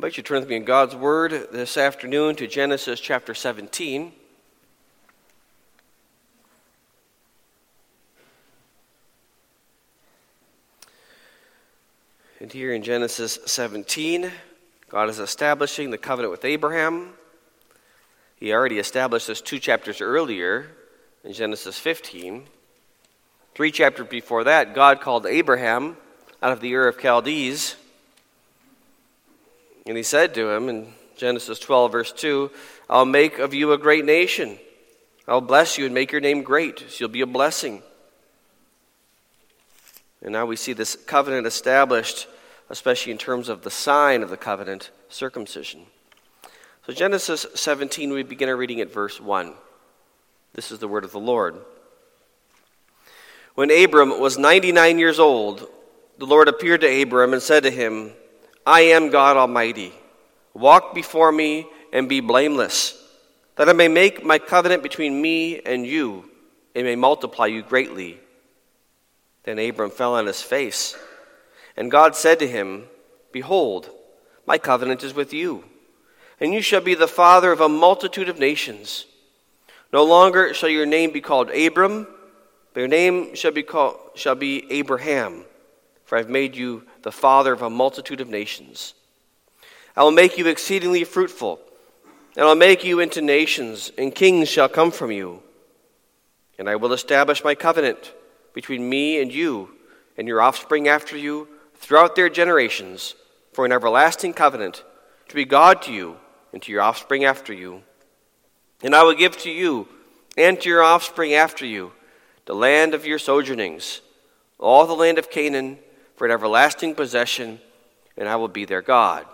invite you to turn with me in God's Word this afternoon to Genesis chapter 17. And here in Genesis 17, God is establishing the covenant with Abraham. He already established this 2 chapters earlier in Genesis 15. 3 chapters before that, God called Abraham out of the Ur of Chaldees. And he said to him in Genesis 12, verse 2, I'll make of you a great nation. I'll bless you and make your name great, so you'll be a blessing. And now we see this covenant established, especially in terms of the sign of the covenant, circumcision. So Genesis 17, we begin our reading at verse 1. This is the word of the Lord. When Abram was 99 years old, the Lord appeared to Abram and said to him, I am God Almighty. Walk before me and be blameless, that I may make my covenant between me and you, and may multiply you greatly. Then Abram fell on his face, and God said to him, Behold, my covenant is with you, and you shall be the father of a multitude of nations. No longer shall your name be called Abram, but your name shall be Abraham, for I have made you the father of a multitude of nations. I will make you exceedingly fruitful, and I'll make you into nations, and kings shall come from you. And I will establish my covenant between me and you, and your offspring after you, throughout their generations, for an everlasting covenant, to be God to you, and to your offspring after you. And I will give to you, and to your offspring after you, the land of your sojournings, all the land of Canaan, for an everlasting possession, and I will be their God.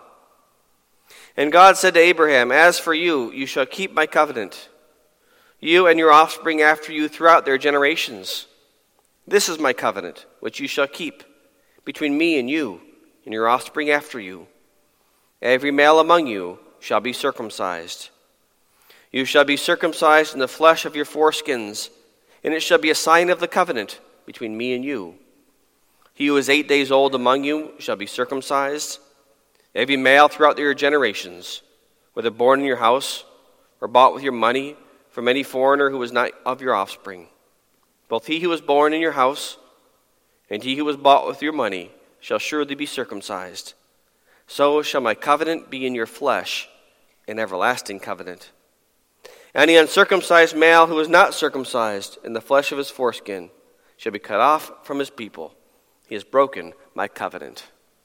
And God said to Abraham, As for you, you shall keep my covenant, you and your offspring after you throughout their generations. This is my covenant, which you shall keep, between me and you, and your offspring after you. Every male among you shall be circumcised. You shall be circumcised in the flesh of your foreskins, and it shall be a sign of the covenant between me and you. He who is 8 days old among you shall be circumcised. Every male throughout your generations, whether born in your house or bought with your money from any foreigner who is not of your offspring, both he who was born in your house and he who was bought with your money shall surely be circumcised. So shall my covenant be in your flesh, an everlasting covenant. Any uncircumcised male who is not circumcised in the flesh of his foreskin shall be cut off from his people. He has broken my covenant.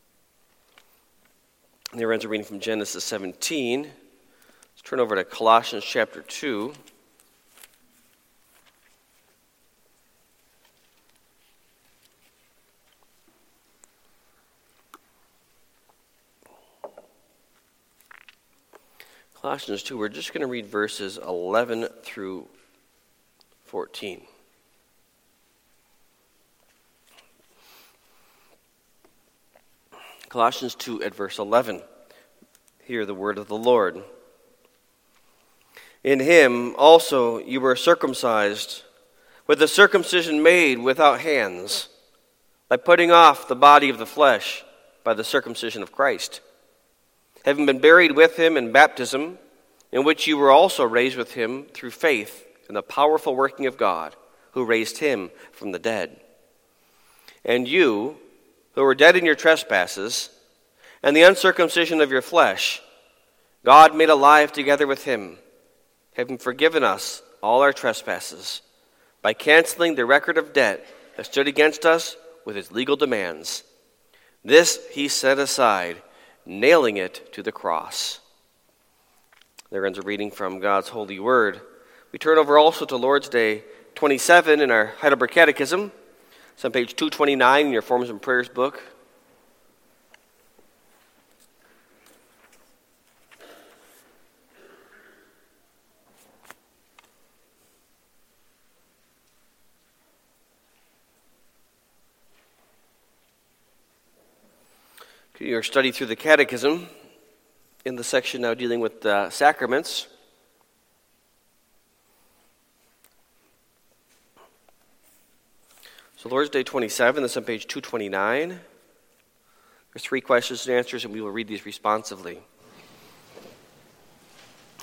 And there ends a reading from Genesis 17. Let's turn over to Colossians chapter 2. Colossians 2, we're just going to read verses 11 through 14. Colossians 2 at verse 11. Hear the word of the Lord. In him also you were circumcised, with the circumcision made without hands, by putting off the body of the flesh by the circumcision of Christ, having been buried with him in baptism, in which you were also raised with him through faith in the powerful working of God, who raised him from the dead. And you, who were dead in your trespasses and the uncircumcision of your flesh, God made alive together with him, having forgiven us all our trespasses, by canceling the record of debt that stood against us with its legal demands. This he set aside, nailing it to the cross. There ends a reading from God's holy word. We turn over also to Lord's Day 27 in our Heidelberg Catechism. It's on page 229 in your Forms and Prayers book. Your study through the Catechism in the section now dealing with the sacraments. So Lord's Day 27, that's on page 229. There's 3 questions and answers, and we will read these responsively.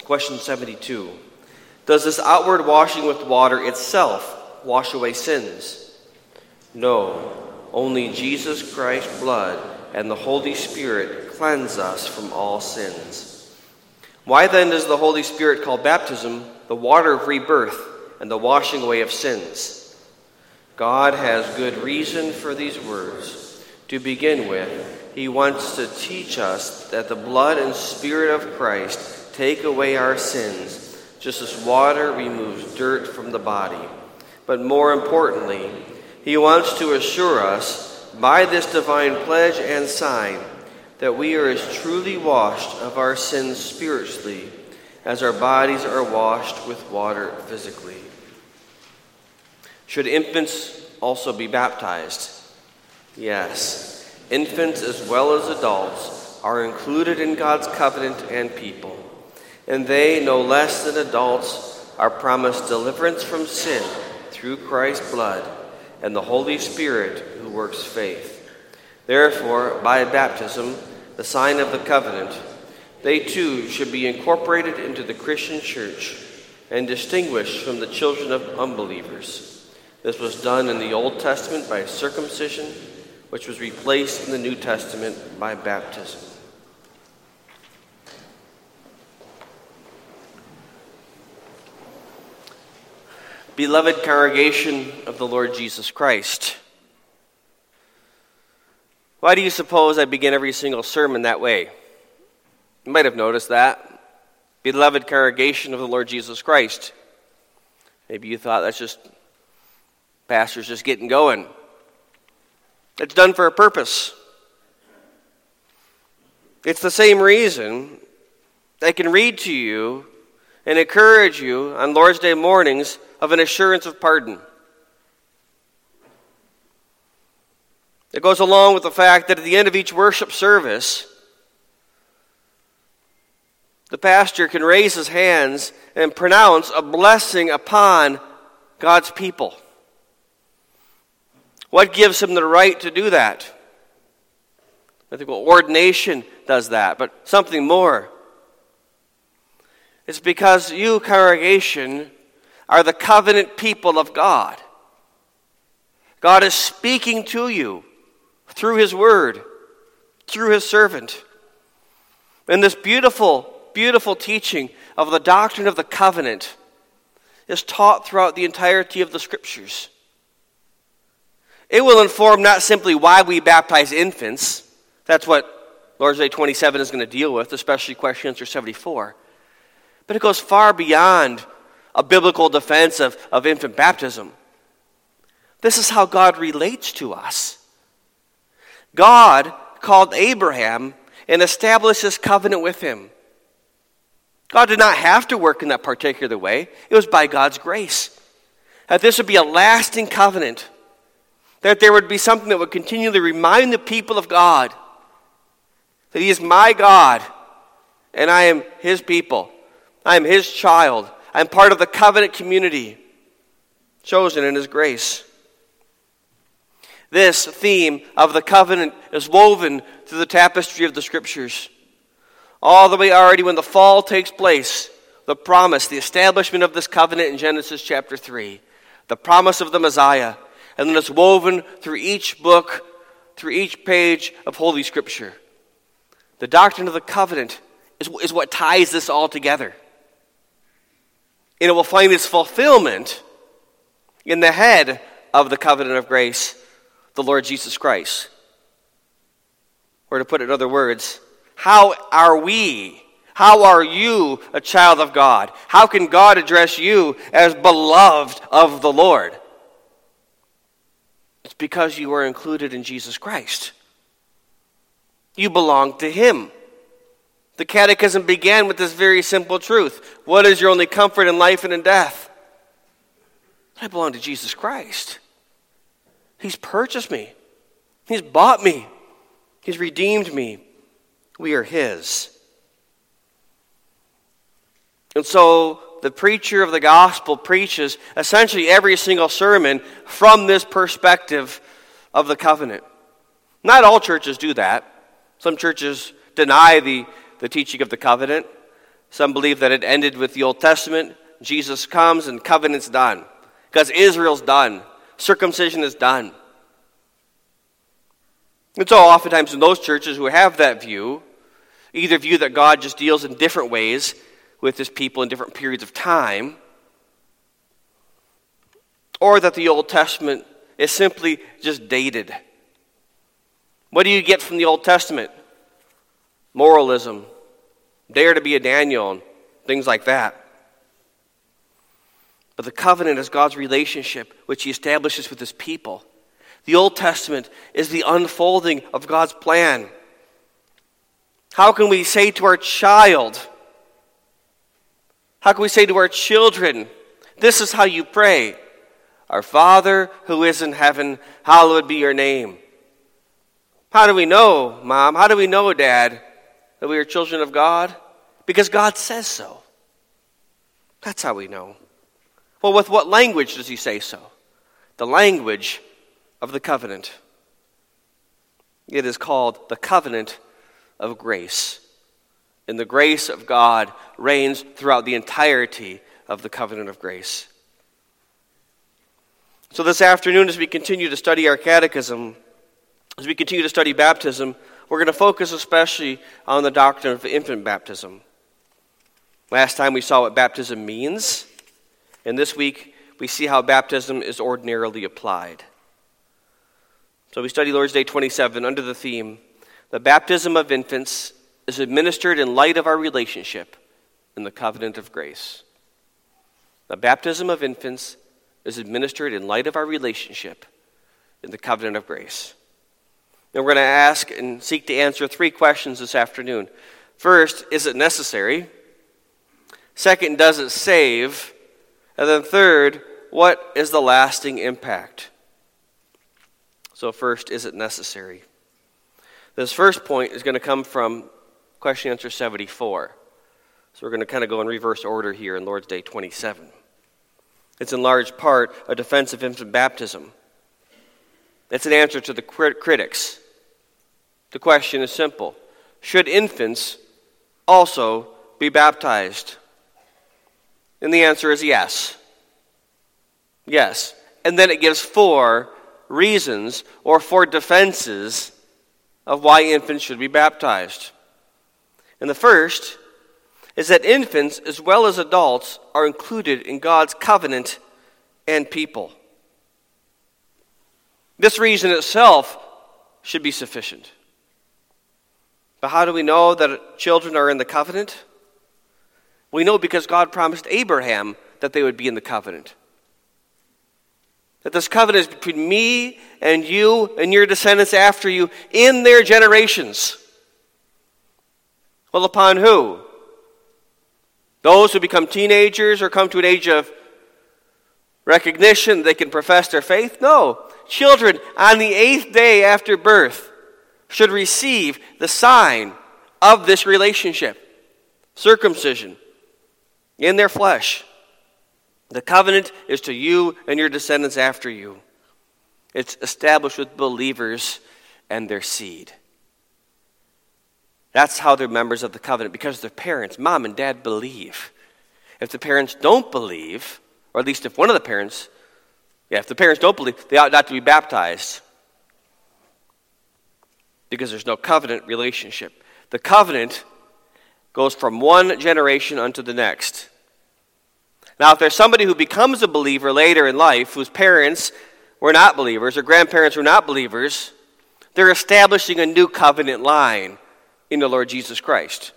Question 72. Does this outward washing with water itself wash away sins? No. Only Jesus Christ's blood and the Holy Spirit cleanse us from all sins. Why then does the Holy Spirit call baptism the water of rebirth and the washing away of sins? God has good reason for these words. To begin with, he wants to teach us that the blood and Spirit of Christ take away our sins, just as water removes dirt from the body. But more importantly, he wants to assure us by this divine pledge and sign that we are as truly washed of our sins spiritually as our bodies are washed with water physically. Should infants also be baptized? Yes. Infants as well as adults are included in God's covenant and people. And they, no less than adults, are promised deliverance from sin through Christ's blood and the Holy Spirit who works faith. Therefore, by baptism, the sign of the covenant, they too should be incorporated into the Christian church and distinguished from the children of unbelievers. This was done in the Old Testament by circumcision, which was replaced in the New Testament by baptism. Beloved congregation of the Lord Jesus Christ, why do you suppose I begin every single sermon that way? You might have noticed that. Beloved congregation of the Lord Jesus Christ. Maybe you thought that's just pastor's just getting going. It's done for a purpose. It's the same reason I can read to you and encourage you on Lord's Day mornings of an assurance of pardon. It goes along with the fact that at the end of each worship service, the pastor can raise his hands and pronounce a blessing upon God's people. What gives him the right to do that? I think ordination does that, but something more. It's because you, congregation, are the covenant people of God. God is speaking to you through his word, through his servant. And this beautiful, beautiful teaching of the doctrine of the covenant is taught throughout the entirety of the Scriptures. It will inform not simply why we baptize infants. That's what Lord's Day 27 is going to deal with, especially question answer 74. But it goes far beyond a biblical defense of infant baptism. This is how God relates to us. God called Abraham and established his covenant with him. God did not have to work in that particular way. It was by God's grace. That this would be a lasting covenant. That there would be something that would continually remind the people of God that he is my God and I am his people. I am his child. I am part of the covenant community chosen in his grace. This theme of the covenant is woven through the tapestry of the Scriptures. All the way already when the fall takes place, the promise, the establishment of this covenant in Genesis chapter 3, the promise of the Messiah, and then it's woven through each book, through each page of Holy Scripture. The doctrine of the covenant is what ties this all together. And it will find its fulfillment in the head of the covenant of grace, the Lord Jesus Christ. Or to put it in other words, how are you a child of God? How can God address you as beloved of the Lord? It's because you are included in Jesus Christ. You belong to him. The Catechism began with this very simple truth. What is your only comfort in life and in death? I belong to Jesus Christ. He's purchased me. He's bought me. He's redeemed me. We are his. And so the preacher of the gospel preaches essentially every single sermon from this perspective of the covenant. Not all churches do that. Some churches deny the teaching of the covenant. Some believe that it ended with the Old Testament. Jesus comes and covenant's done. Because Israel's done. Circumcision is done. And so oftentimes in those churches who have that view, either view that God just deals in different ways with his people in different periods of time, or that the Old Testament is simply just dated. What do you get from the Old Testament? Moralism, dare to be a Daniel, and things like that. But the covenant is God's relationship, which he establishes with his people. The Old Testament is the unfolding of God's plan. How can we say to our child, how can we say to our children, this is how you pray, our Father who is in heaven, hallowed be your name. How do we know, Mom? How do we know, Dad, that we are children of God? Because God says so. That's how we know. Well, with what language does he say so? The language of the covenant. It is called the covenant of grace. And the grace of God reigns throughout the entirety of the covenant of grace. So this afternoon, as we continue to study our catechism, as we continue to study baptism, we're going to focus especially on the doctrine of infant baptism. Last time we saw what baptism means, and this week we see how baptism is ordinarily applied. So we study Lord's Day 27 under the theme, the baptism of infants is administered in light of our relationship in the covenant of grace. The baptism of infants is administered in light of our relationship in the covenant of grace. And we're going to ask and seek to answer 3 questions this afternoon. First, is it necessary? Second, does it save? And then third, what is the lasting impact? So first, is it necessary? This first point is going to come from question answer 74. So we're going to kind of go in reverse order here in Lord's Day 27. It's in large part a defense of infant baptism. It's an answer to the critics. The question is simple. Should infants also be baptized? And the answer is yes. Yes. And then it gives 4 reasons or 4 defenses of why infants should be baptized. And the first is that infants as well as adults are included in God's covenant and people. This reason itself should be sufficient. But how do we know that children are in the covenant? We know because God promised Abraham that they would be in the covenant. That this covenant is between me and you and your descendants after you in their generations. Well, upon who? Those who become teenagers or come to an age of recognition they can profess their faith? No. Children on the 8th day after birth should receive the sign of this relationship, circumcision, in their flesh. The covenant is to you and your descendants after you. It's established with believers and their seed. That's how they're members of the covenant, because their parents, mom and dad, believe. If the parents don't believe, or at least if one of the parents, if the parents don't believe, they ought not to be baptized. Because there's no covenant relationship. The covenant goes from one generation unto the next. Now, if there's somebody who becomes a believer later in life, whose parents were not believers, or grandparents were not believers, they're establishing a new covenant line in the Lord Jesus Christ.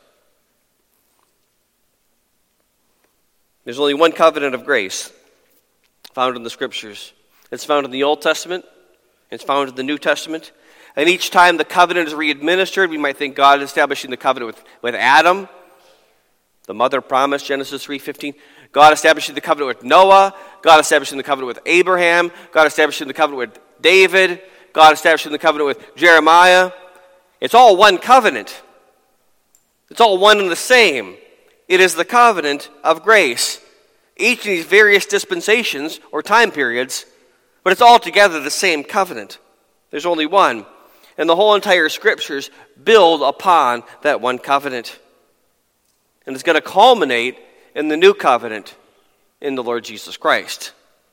There's only one covenant of grace found in the Scriptures. It's found in the Old Testament. It's found in the New Testament. And each time the covenant is re-administered, we might think God is establishing the covenant with Adam. The mother promised, Genesis 3:15. God establishing the covenant with Noah. God establishing the covenant with Abraham. God establishing the covenant with David. God establishing the covenant with Jeremiah. It's all one covenant. It's all one and the same. It is the covenant of grace. Each of these various dispensations or time periods, but it's all together the same covenant. There's only one. And the whole entire Scriptures build upon that one covenant. And it's going to culminate in the new covenant in the Lord Jesus Christ.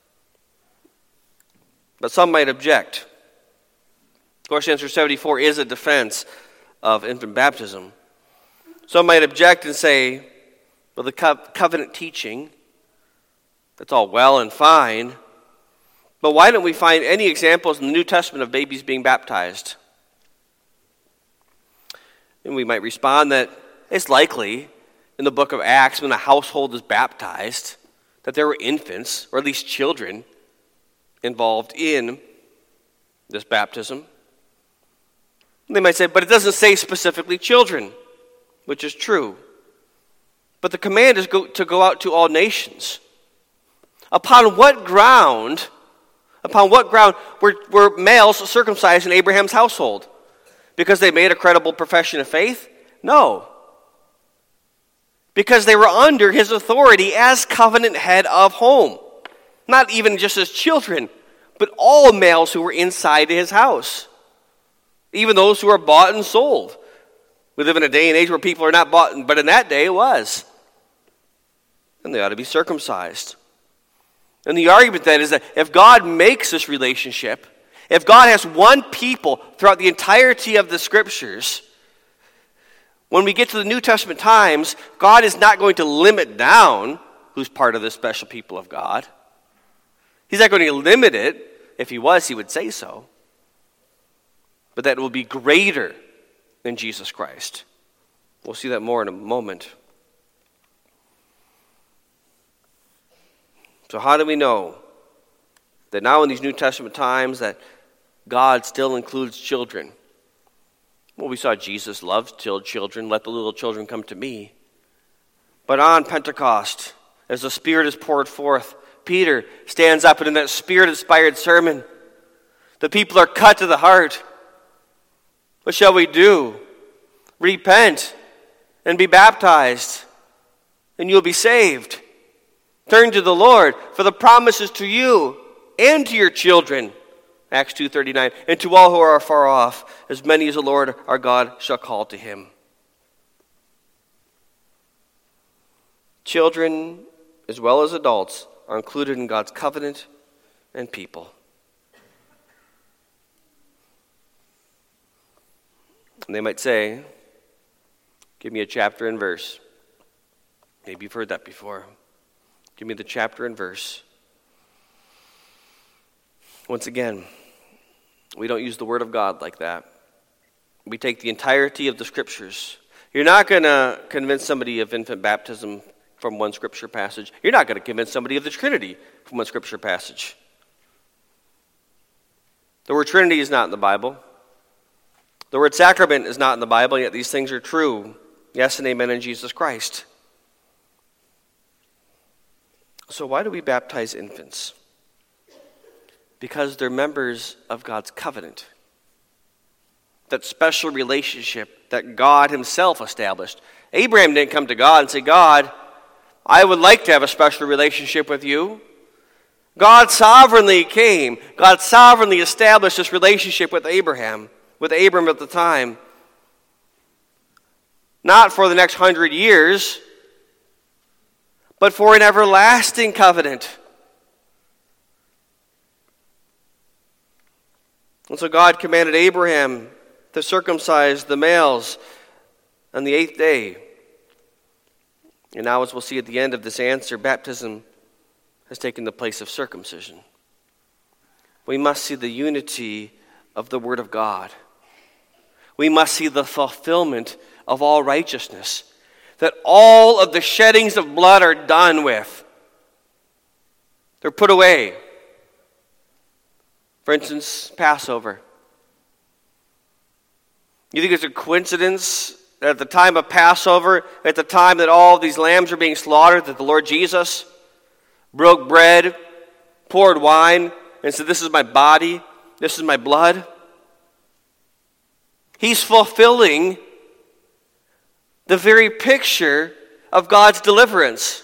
But some might object. Question answer 74 is a defense of infant baptism. Some might object and say, well, the covenant teaching, that's all well and fine, but why don't we find any examples in the New Testament of babies being baptized? And we might respond that it's likely in the book of Acts, when a household is baptized, that there were infants, or at least children, involved in this baptism. And they might say, but it doesn't say specifically children, which is true. But the command is to go out to all nations. Upon what ground were males circumcised in Abraham's household? Because they made a credible profession of faith? No. Because they were under his authority as covenant head of home. Not even just as children, but all males who were inside his house. Even those who are bought and sold. We live in a day and age where people are not bought, but in that day it was. And they ought to be circumcised. And the argument then is that if God makes this relationship, if God has one people throughout the entirety of the Scriptures, when we get to the New Testament times, God is not going to limit down who's part of this special people of God. He's not going to limit it. If he was, he would say so. But that it will be greater than Jesus Christ. We'll see that more in a moment. So how do we know that now in these New Testament times that God still includes children? Well, we saw Jesus loved children. Let the little children come to me. But on Pentecost, as the Spirit is poured forth, Peter stands up and in that Spirit-inspired sermon, the people are cut to the heart. What shall we do? Repent and be baptized, and you'll be saved. Turn to the Lord, for the promise is to you and to your children. Acts 2:39, and to all who are far off, as many as the Lord our God shall call to him. Children, as well as adults, are included in God's covenant and people. And they might say, give me a chapter and verse. Maybe you've heard that before. Give me the chapter and verse. Once again, we don't use the Word of God like that. We take the entirety of the Scriptures. You're not going to convince somebody of infant baptism from one Scripture passage. You're not going to convince somebody of the Trinity from one Scripture passage. The word Trinity is not in the Bible. The word sacrament is not in the Bible, yet these things are true. Yes and amen in Jesus Christ. So why do we baptize infants? Because they're members of God's covenant. That special relationship that God himself established. Abraham didn't come to God and say, God, I would like to have a special relationship with you. God sovereignly came. God sovereignly established this relationship with Abraham, with Abram at the time. Not for the next 100 years, but for an everlasting covenant. And so God commanded Abraham to circumcise the males on the 8th day. And now, as we'll see at the end of this answer, baptism has taken the place of circumcision. We must see the unity of the Word of God. We must see the fulfillment of all righteousness. That all of the sheddings of blood are done with. They're put away. For instance, Passover. You think it's a coincidence that at the time of Passover, at the time that all of these lambs are being slaughtered, that the Lord Jesus broke bread, poured wine, and said, this is my body, this is my blood? He's fulfilling the very picture of God's deliverance.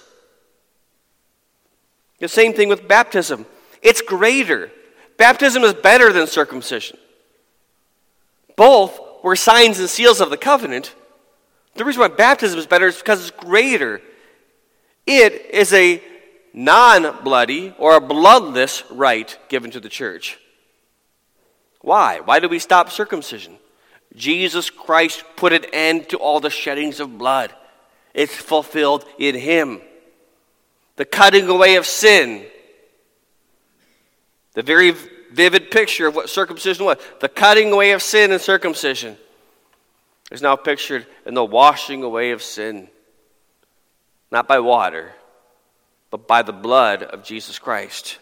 The same thing with baptism. It's greater. Baptism is better than circumcision. Both were signs and seals of the covenant, The reason why baptism is better is because it's greater. It is a non-bloody or a bloodless rite given to the church. Why? Why do we stop circumcision? Jesus Christ put an end to all the sheddings of blood. It's fulfilled in him. The cutting away of sin. The very vivid picture of what circumcision was. The cutting away of sin and circumcision is now pictured in the washing away of sin. Not by water, but by the blood of Jesus Christ.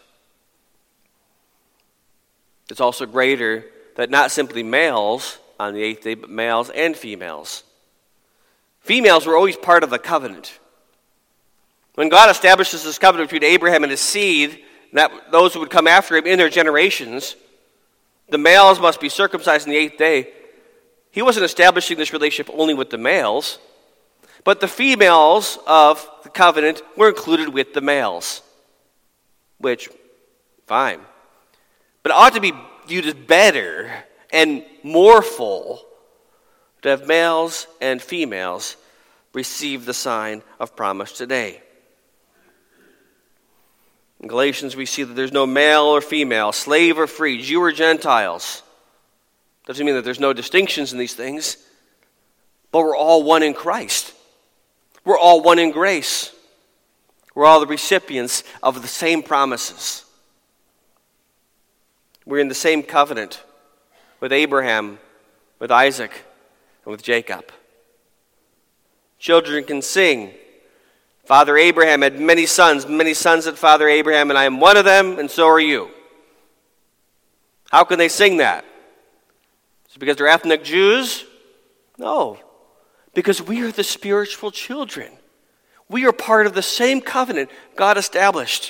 It's also greater that not simply males on the 8th day, but males and females. Females were always part of the covenant. When God establishes this covenant between Abraham and his seed, that those who would come after him in their generations, the males must be circumcised on the 8th day. He wasn't establishing this relationship only with the males, but the females of the covenant were included with the males. Which, fine. But it ought to be viewed as better and more full to have males and females receive the sign of promise today. In Galatians, we see that there's no male or female, slave or free, Jew or Gentiles. Doesn't mean that there's no distinctions in these things, but we're all one in Christ. We're all one in grace. We're all the recipients of the same promises. We're in the same covenant with Abraham, with Isaac, and with Jacob. Children can sing, Father Abraham had many sons had Father Abraham, and I am one of them, and so are you. How can they sing that? Is it because they're ethnic Jews? No. Because we are the spiritual children. We are part of the same covenant God established.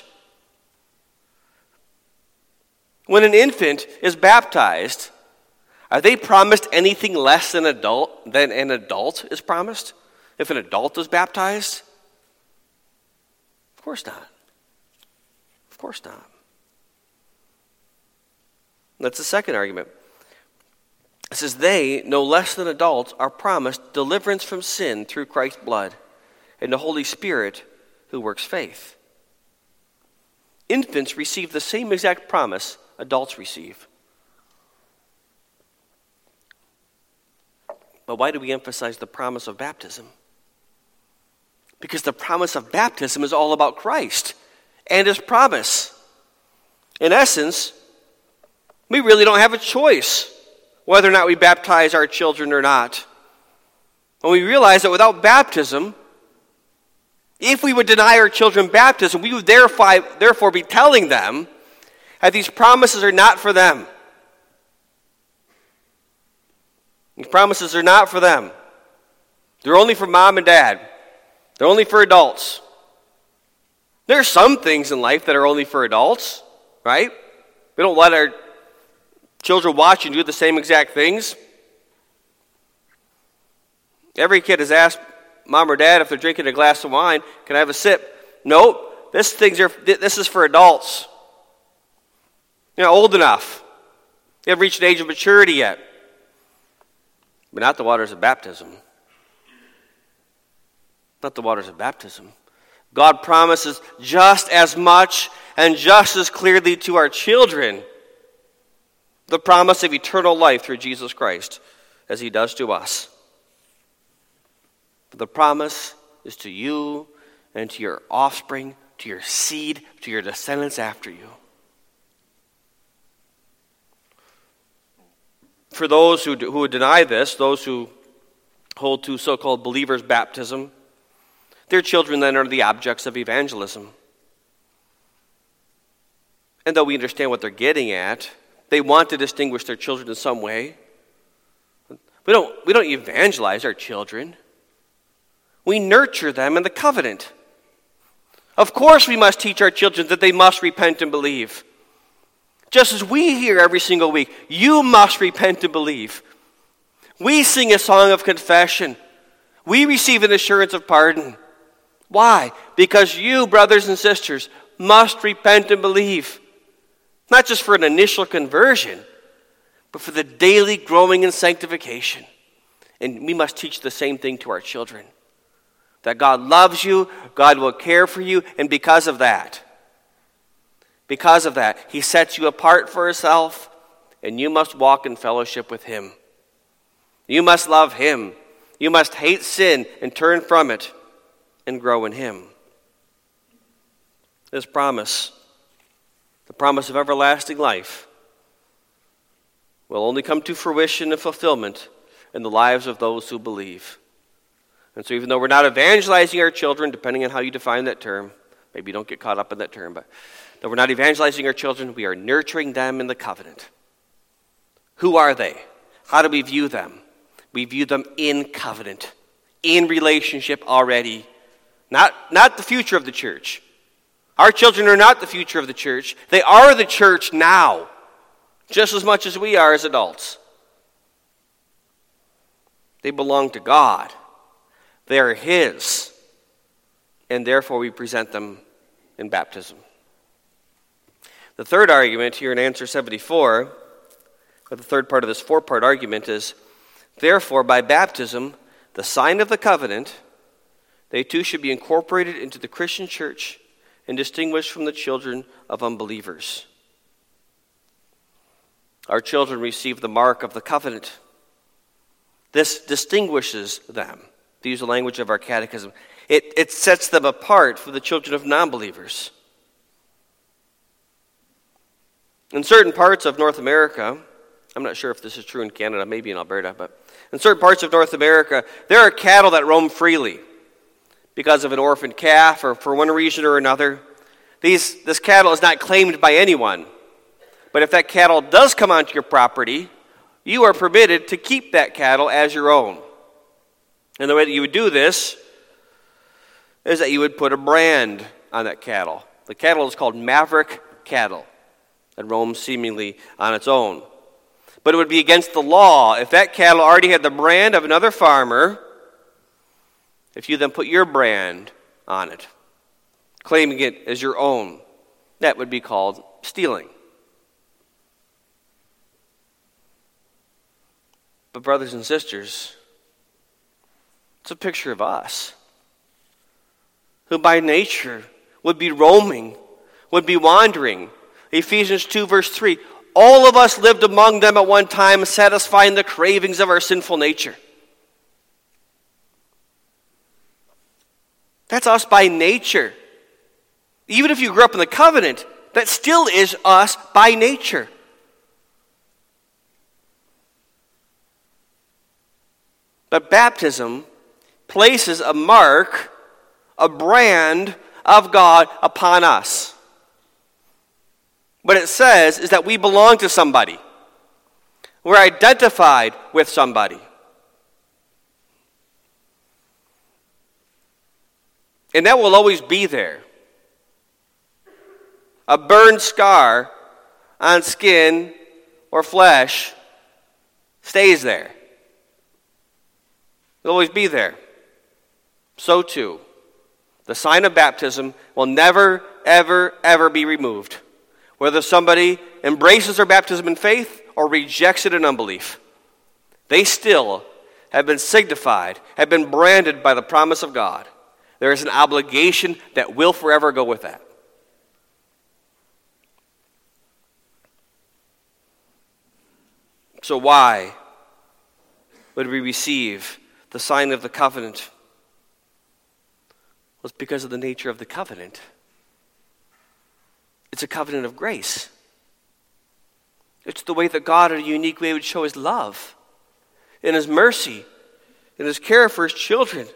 When an infant is baptized, are they promised anything less than an adult is promised? If an adult is baptized? Of course not. Of course not. That's the second argument. It says they, no less than adults, are promised deliverance from sin through Christ's blood and the Holy Spirit who works faith. Infants receive the same exact promise adults receive. But why do we emphasize the promise of baptism? Because the promise of baptism is all about Christ and his promise. In essence, we really don't have a choice whether or not we baptize our children or not. When we realize that without baptism, if we would deny our children baptism, we would therefore be telling them that these promises are not for them. These promises are not for them. They're only for mom and dad. They're only for adults. There are some things in life that are only for adults, right? We don't let our children watch and do the same exact things. Every kid has asked mom or dad if they're drinking a glass of wine, can I have a sip? Nope, this is for adults. You're not old enough. You haven't reached an age of maturity yet. But not the waters of baptism. Not the waters of baptism. God promises just as much and just as clearly to our children the promise of eternal life through Jesus Christ as he does to us. The promise is to you and to your offspring, to your seed, to your descendants after you. For those who would deny this, those who hold to so-called believers' baptism, their children then are the objects of evangelism. And though we understand what they're getting at, they want to distinguish their children in some way. We don't evangelize our children. We nurture them in the covenant. Of course we must teach our children that they must repent and believe. Just as we hear every single week, you must repent and believe. We sing a song of confession. We receive an assurance of pardon. Why? Because you, brothers and sisters, must repent and believe. Not just for an initial conversion, but for the daily growing in sanctification And we must teach the same thing to our children. That God loves you, God will care for you, and because of that, he sets you apart for himself, and you must walk in fellowship with him. You must love him. You must hate sin and turn from it and grow in him. This promise, the promise of everlasting life, will only come to fruition and fulfillment in the lives of those who believe. And so even though we're not evangelizing our children, depending on how you define that term, maybe you don't get caught up in that term, but though we're not evangelizing our children, we are nurturing them in the covenant. Who are they? How do we view them? We view them in covenant, in relationship already. Not the future of the church. Our children are not the future of the church. They are the church now, just as much as we are as adults. They belong to God. They are his. And therefore we present them in baptism. The third argument here in answer 74, or the third part of this four-part argument is, therefore, by baptism, the sign of the covenant, they too should be incorporated into the Christian church and distinguished from the children of unbelievers. Our children receive the mark of the covenant. This distinguishes them. To use the language of our catechism, it sets them apart from the children of non-believers. In certain parts of North America, I'm not sure if this is true in Canada, maybe in Alberta, but in certain parts of North America, there are cattle that roam freely because of an orphaned calf or for one reason or another. This cattle is not claimed by anyone. But if that cattle does come onto your property, you are permitted to keep that cattle as your own. And the way that you would do this is that you would put a brand on that cattle. The cattle is called maverick cattle and roams seemingly on its own. But it would be against the law if that cattle already had the brand of another farmer, if you then put your brand on it, claiming it as your own. That would be called stealing. But brothers and sisters, it's a picture of us, who by nature would be roaming, would be wandering. Ephesians 2 verse 3, all of us lived among them at one time, satisfying the cravings of our sinful nature. That's us by nature. Even if you grew up in the covenant, that still is us by nature. But baptism places a mark, a brand of God upon us. What it says is that we belong to somebody. We're identified with somebody. And that will always be there. A burned scar on skin or flesh stays there. It'll always be there. So too, the sign of baptism will never, ever, ever be removed. Whether somebody embraces their baptism in faith or rejects it in unbelief, they still have been signified, have been branded by the promise of God. There is an obligation that will forever go with that. So why would we receive the sign of the covenant? Well, it's because of the nature of the covenant. It's a covenant of grace. It's the way that God in a unique way would show his love and his mercy and his care for his children.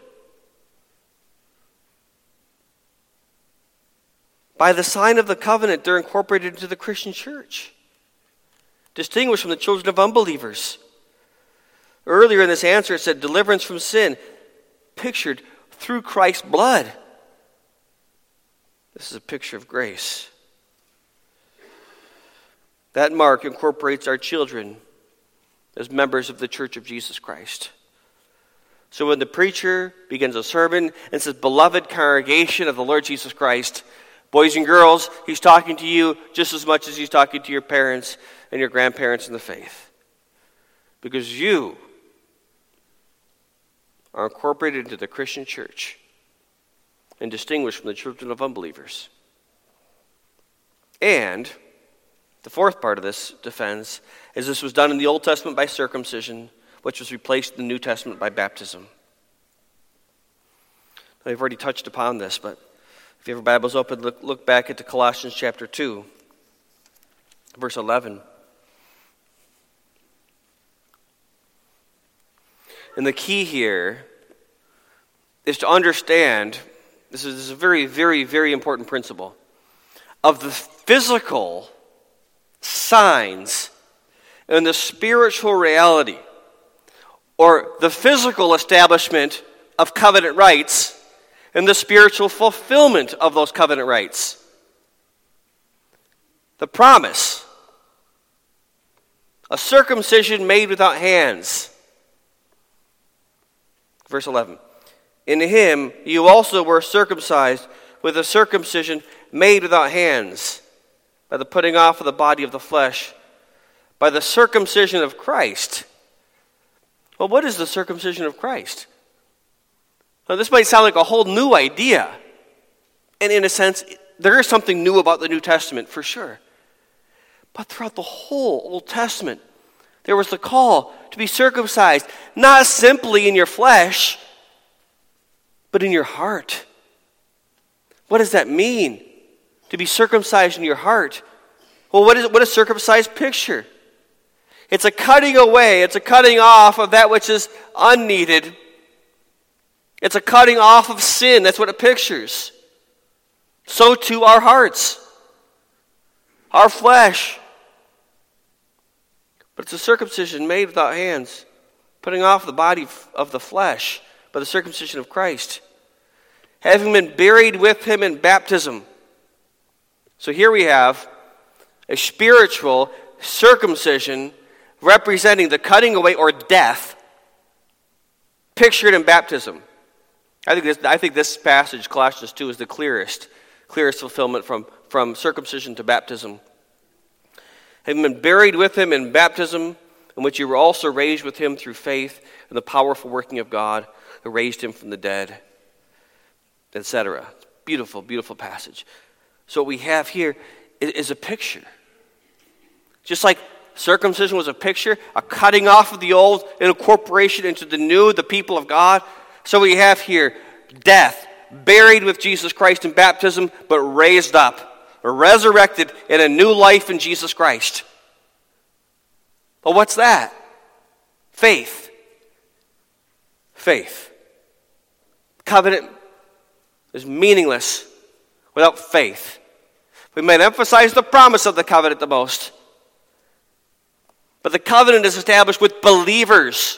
By the sign of the covenant, they're incorporated into the Christian church, distinguished from the children of unbelievers. Earlier in this answer, it said deliverance from sin, pictured through Christ's blood. This is a picture of grace. That mark incorporates our children as members of the Church of Jesus Christ. So when the preacher begins a sermon and says, beloved congregation of the Lord Jesus Christ, boys and girls, he's talking to you just as much as he's talking to your parents and your grandparents in the faith. Because you are incorporated into the Christian church and distinguished from the children of unbelievers. And the fourth part of this defense is this was done in the Old Testament by circumcision, which was replaced in the New Testament by baptism. Now, we've already touched upon this, but if you have your Bibles open, look back into Colossians chapter 2, verse 11. And the key here is to understand, this is a very, very, very important principle, of the physical signs and the spiritual reality, or the physical establishment of covenant rights and the spiritual fulfillment of those covenant rights. The promise, a circumcision made without hands. Verse 11. In him you also were circumcised with a circumcision made without hands, by the putting off of the body of the flesh, by the circumcision of Christ. Well, what is the circumcision of Christ? Now, this might sound like a whole new idea. And in a sense, there is something new about the New Testament, for sure. But throughout the whole Old Testament, there was the call to be circumcised, not simply in your flesh, but in your heart. What does that mean, to be circumcised in your heart? Well, what does circumcised picture? It's a cutting away, it's a cutting off of that which is unneeded. It's a cutting off of sin. That's what it pictures. So too our hearts, our flesh. But it's a circumcision made without hands, putting off the body of the flesh by the circumcision of Christ, having been buried with him in baptism. So here we have a spiritual circumcision representing the cutting away or death pictured in baptism. I think this passage, Colossians 2, is the clearest fulfillment from circumcision to baptism. Having been buried with him in baptism, in which you were also raised with him through faith in the powerful working of God, who raised him from the dead, etc. Beautiful, beautiful passage. So what we have here is a picture. Just like circumcision was a picture, a cutting off of the old and incorporation into the new, the people of God. So we have here death, buried with Jesus Christ in baptism, but raised up, or resurrected in a new life in Jesus Christ. But what's that? Faith. Faith. Covenant is meaningless without faith. We might emphasize the promise of the covenant the most, but the covenant is established with believers.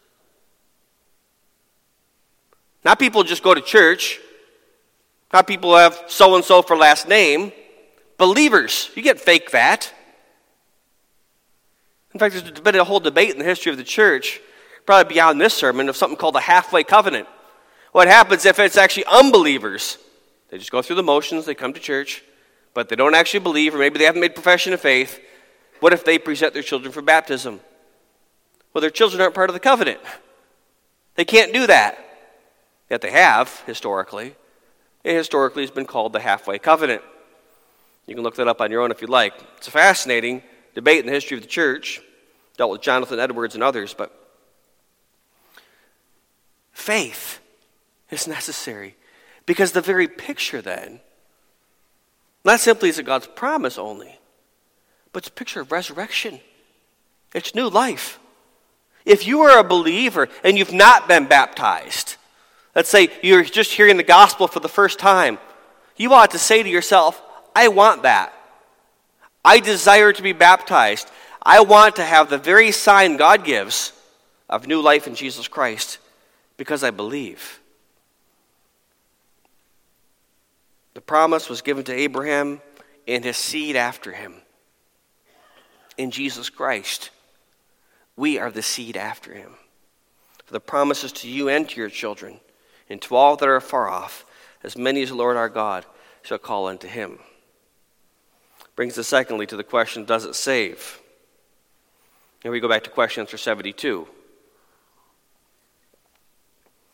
Not people who just go to church. Not people who have so-and-so for last name. Believers. You can't fake that. In fact, there's been a whole debate in the history of the church, probably beyond this sermon, of something called the halfway covenant. What happens if it's actually unbelievers? They just go through the motions, they come to church, but they don't actually believe, or maybe they haven't made profession of faith. What if they present their children for baptism? Well, their children aren't part of the covenant. They can't do that. Yet they have, historically. It historically has been called the halfway covenant. You can look that up on your own if you'd like. It's a fascinating debate in the history of the church. Dealt with Jonathan Edwards and others, but faith is necessary. Because the very picture then, not simply is it God's promise only, but it's a picture of resurrection. It's new life. If you are a believer and you've not been baptized, let's say you're just hearing the gospel for the first time, you ought to say to yourself, I want that. I desire to be baptized. I want to have the very sign God gives of new life in Jesus Christ because I believe. The promise was given to Abraham and his seed after him. In Jesus Christ, we are the seed after him. For the promises to you and to your children, and to all that are far off, as many as the Lord our God shall call unto him. Brings us secondly to the question, does it save? Here we go back to question answer 72.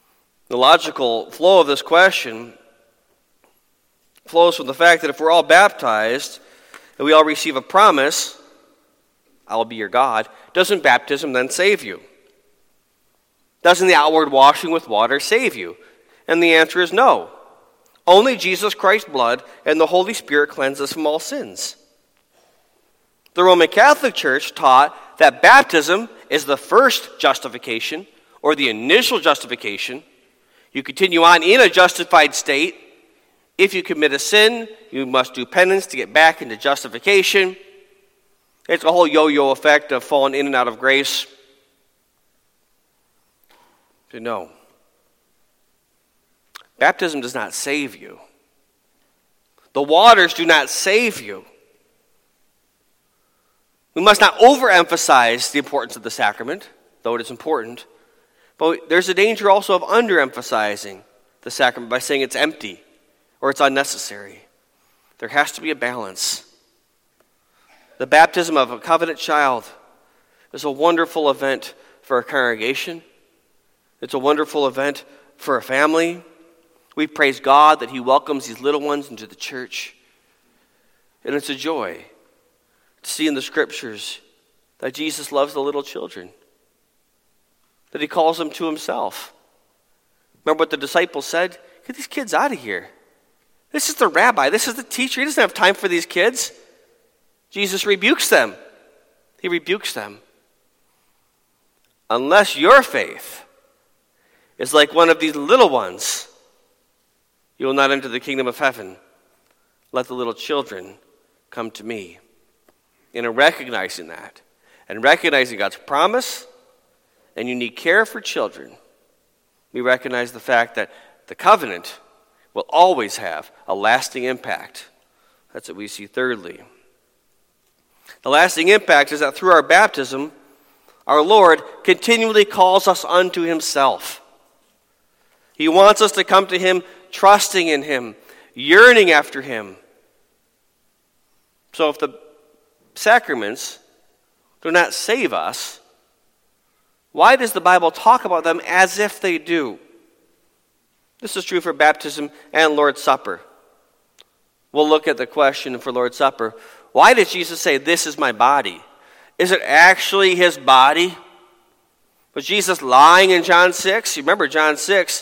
The logical flow of this question flows from the fact that if we're all baptized and we all receive a promise, I will be your God, doesn't baptism then save you? Doesn't the outward washing with water save you? And the answer is no. Only Jesus Christ's blood and the Holy Spirit cleanse us from all sins. The Roman Catholic Church taught that baptism is the first justification, or the initial justification. You continue on in a justified state. If you commit a sin, you must do penance to get back into justification. It's a whole yo-yo effect of falling in and out of grace. No. Baptism does not save you. The waters do not save you. We must not overemphasize the importance of the sacrament, though it is important. But there's a danger also of underemphasizing the sacrament by saying it's empty or it's unnecessary. There has to be a balance. The baptism of a covenant child is a wonderful event for a congregation. It's a wonderful event for a family. We praise God that He welcomes these little ones into the church. And it's a joy to see in the Scriptures that Jesus loves the little children, that He calls them to Himself. Remember what the disciples said? Get these kids out of here. This is the rabbi. This is the teacher. He doesn't have time for these kids. Jesus rebukes them. He rebukes them. Unless your faith is like one of these little ones, you will not enter the kingdom of heaven. Let the little children come to me. And in recognizing that, and recognizing God's promise and unique care for children, we recognize the fact that the covenant will always have a lasting impact. That's what we see thirdly. The lasting impact is that through our baptism, our Lord continually calls us unto Himself. He wants us to come to Him trusting in Him, yearning after Him. So if the sacraments do not save us, why does the Bible talk about them as if they do? This is true for baptism and Lord's Supper. We'll look at the question for Lord's Supper. Why did Jesus say, "This is my body"? Is it actually His body? Was Jesus lying in John 6? You remember John 6,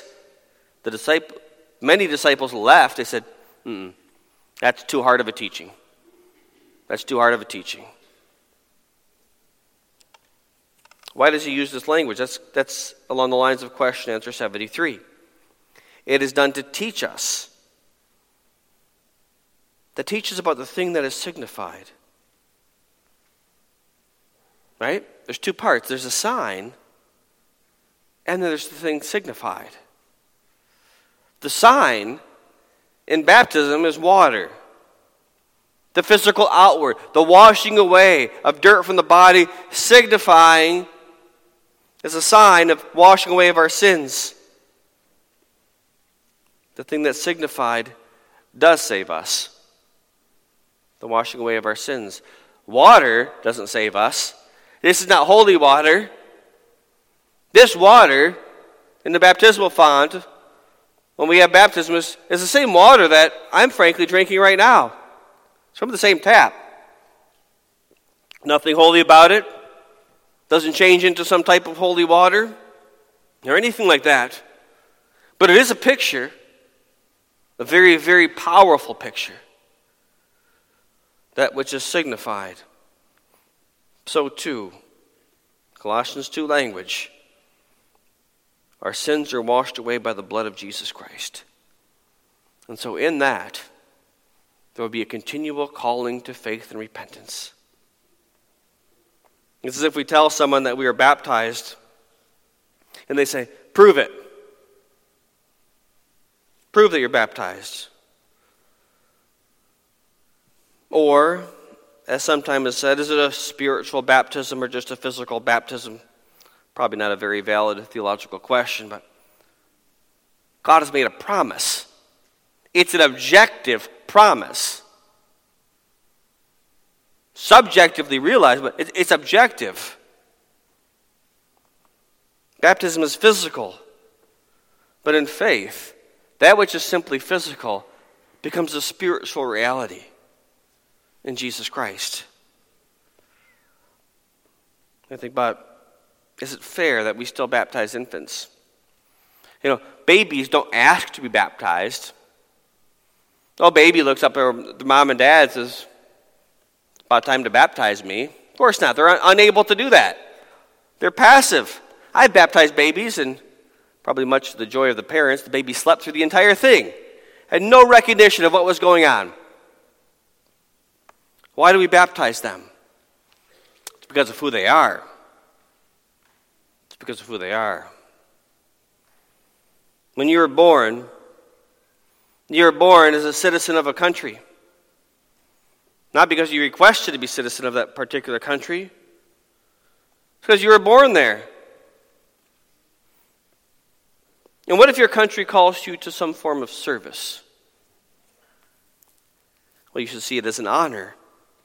many disciples left. They said, that's too hard of a teaching. That's too hard of a teaching. Why does He use this language? That's along the lines of question answer 73. It is done to teach us. That teaches about the thing that is signified. Right? There's two parts. There's a sign, and then there's the thing signified. The sign in baptism is water. The physical outward, the washing away of dirt from the body, signifying as a sign of washing away of our sins. The thing that's signified does save us. The washing away of our sins. Water doesn't save us. This is not holy water. This water in the baptismal font, when we have baptism, is the same water that I'm frankly drinking right now. It's from the same tap. Nothing holy about it. Doesn't change into some type of holy water or anything like that. But it is a picture, a very, very powerful picture, that which is signified. So too, Colossians 2 language, our sins are washed away by the blood of Jesus Christ. And so in that, there will be a continual calling to faith and repentance. It's as if we tell someone that we are baptized, and they say, "Prove it. Prove that you're baptized." Or, as sometimes is said, is it a spiritual baptism or just a physical baptism? Probably not a very valid theological question, but God has made a promise. It's an objective promise. Subjectively realized, but it's objective. Baptism is physical. But in faith, that which is simply physical becomes a spiritual reality in Jesus Christ. I think about, is it fair that we still baptize infants? Babies don't ask to be baptized. Oh, baby looks up at the mom and dad and says, "It's about time to baptize me." Of course not. They're unable to do that. They're passive. I've baptized babies, and probably much to the joy of the parents, the baby slept through the entire thing. Had no recognition of what was going on. Why do we baptize them? It's because of who they are. It's because of who they are. When you were born as a citizen of a country. Not because you requested to be citizen of that particular country. It's because you were born there. And what if your country calls you to some form of service? Well, you should see it as an honor.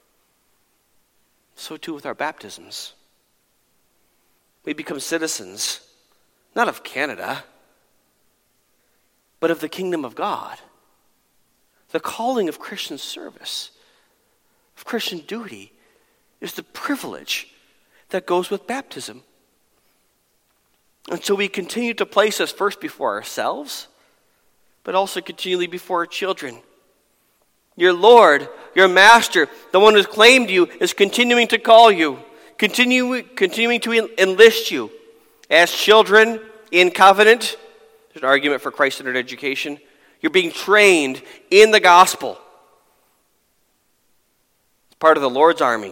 So too with our baptisms. We become citizens, not of Canada, but of the kingdom of God. The calling of Christian service, of Christian duty, is the privilege that goes with baptism. And so we continue to place us first before ourselves, but also continually before our children. Your Lord, your Master, the one who's claimed you, is continuing to call you, continuing to enlist you as children in covenant. There's an argument for Christ-centered education. You're being trained in the gospel. It's part of the Lord's army.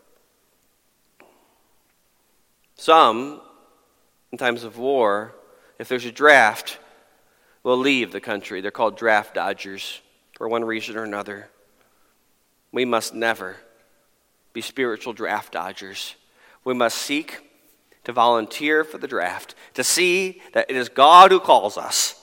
Some, in times of war, if there's a draft, will leave the country. They're called draft dodgers for one reason or another. We must never be spiritual draft dodgers. We must seek to volunteer for the draft, to see that it is God who calls us.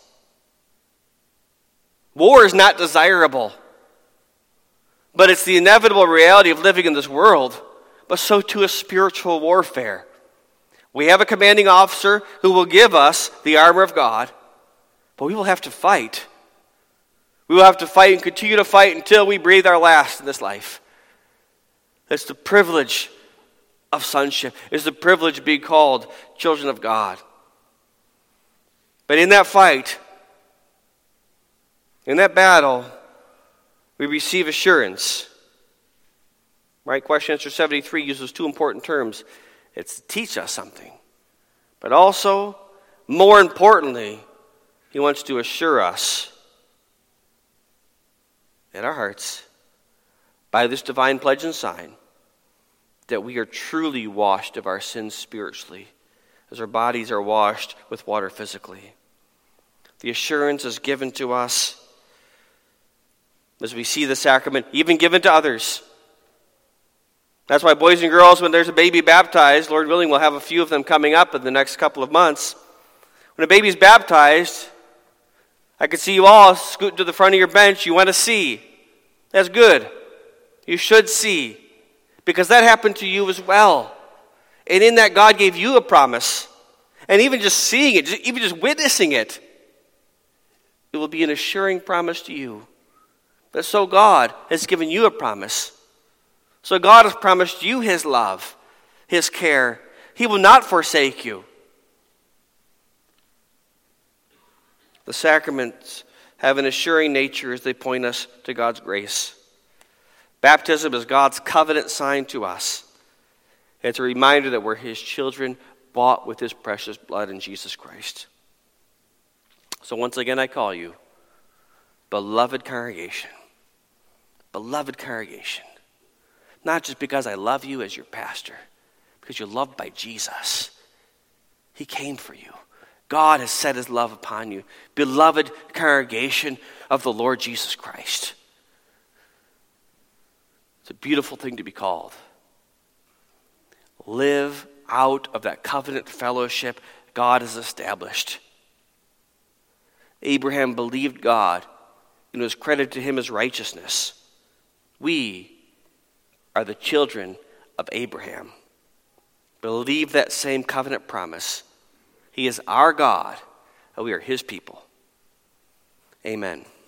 War is not desirable, but it's the inevitable reality of living in this world, but so too is spiritual warfare. We have a commanding officer who will give us the armor of God, but we will have to fight. We will have to fight and continue to fight until we breathe our last in this life. It's the privilege of sonship. It's the privilege of being called children of God. But in that fight, in that battle, we receive assurance. Right? Question answer 73 uses two important terms. It's to teach us something. But also, more importantly, he wants to assure us in our hearts by this divine pledge and sign that we are truly washed of our sins spiritually as our bodies are washed with water physically. The assurance is given to us as we see the sacrament, even given to others. That's why boys and girls, when there's a baby baptized, Lord willing, we'll have a few of them coming up in the next couple of months. When a baby's baptized, I could see you all scooting to the front of your bench. You want to see. That's good. You should see. Because that happened to you as well. And in that, God gave you a promise. And even just seeing it, even just witnessing it, it will be an assuring promise to you. But so God has given you a promise. So God has promised you his love, his care. He will not forsake you. The sacraments have an assuring nature as they point us to God's grace. Baptism is God's covenant sign to us. It's a reminder that we're his children, bought with his precious blood in Jesus Christ. So once again I call you, beloved congregation. Beloved congregation. Not just because I love you as your pastor, because you're loved by Jesus. He came for you. God has set his love upon you. Beloved congregation of the Lord Jesus Christ. It's a beautiful thing to be called. Live out of that covenant fellowship God has established. Abraham believed God, and it was credited to him as righteousness. We are the children of Abraham. Believe that same covenant promise. He is our God, We are his people. Amen.